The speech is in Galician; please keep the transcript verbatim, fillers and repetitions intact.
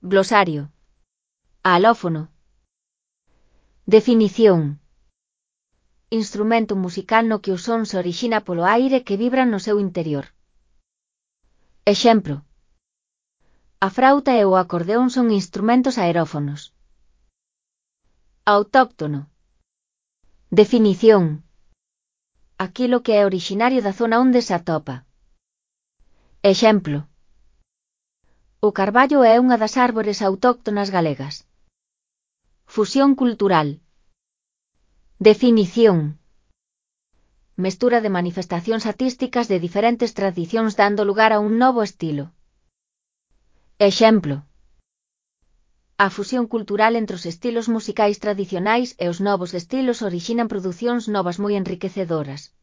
Glosario. Alófono. Definición. Instrumento musical no que o son se orixina polo aire que vibra no seu interior. Exemplo. A frauta e o acordeón son instrumentos aerófonos. Autóctono. Definición. Aquilo que é orixinario da zona onde se atopa. Exemplo. O carballo é unha das árbores autóctonas galegas. Fusión cultural. Definición. Mestura de manifestacións artísticas de diferentes tradicións dando lugar a un novo estilo. Exemplo. A fusión cultural entre os estilos musicais tradicionais e os novos estilos orixinan producións novas moi enriquecedoras.